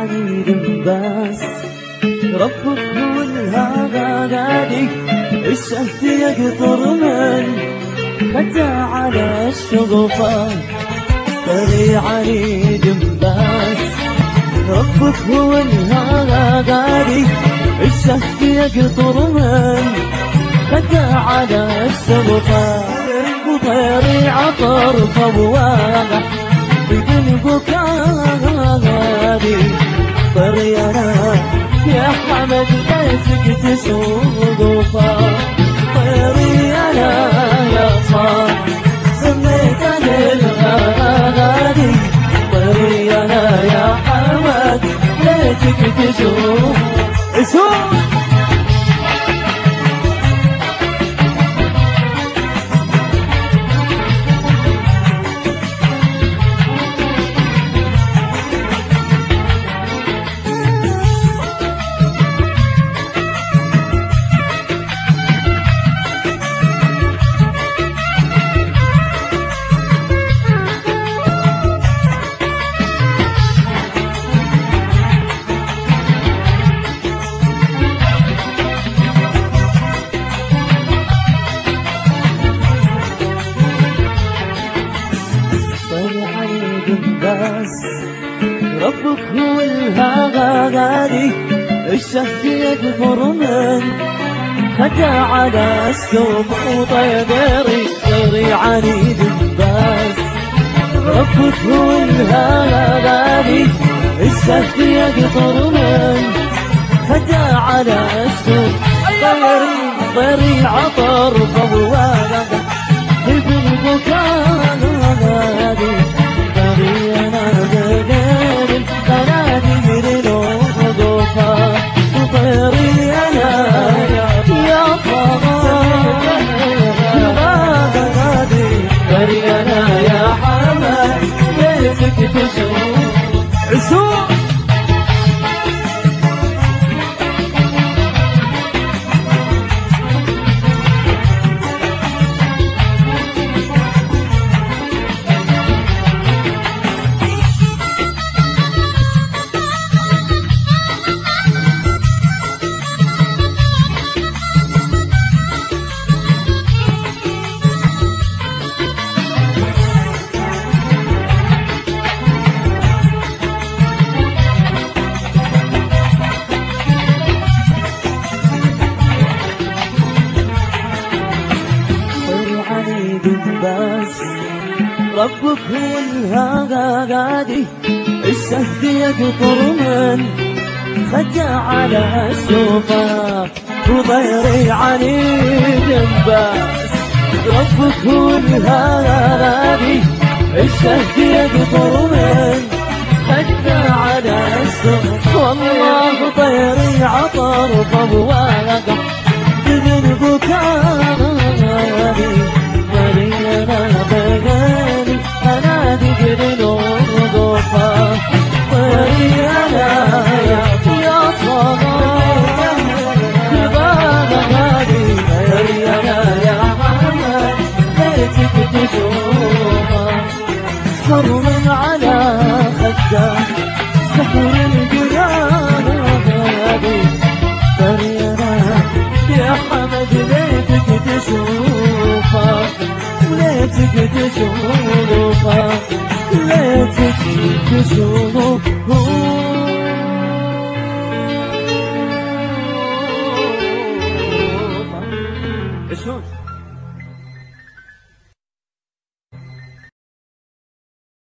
عنيد بس ربك هو الهادي الشهد يقطر من فتى على الشغفة طري عنيد بس ربك هو الهادي الشهد يقطر من فتى على الشغفة وطيري عطر فواقع بدون بكاري طرينا يا حمد ليتك تشوفه طرينا يا صاح سميتني الغالي طرينا يا حمد ليتك تشوفه بس ربك هو الهادي الشهد يكفر من خدى على السوق وطيري عنيد بس ربك هو الهادي الشهد يكفر من خدى على السوق طيري عطر فواقع ابن بكار هادي بس ربك هو الهادي الشهد يقطر من خدى على السوفة وطيري عنيد بس ربك هو الهادي الشهد يقطر من خدى على السوفة والله طيري عطر فواقع بدون بكاري حر على خده سحر الجنان فرينا يا حمد ليتك تشوفه ليتك تشوفه ليتك تشوفه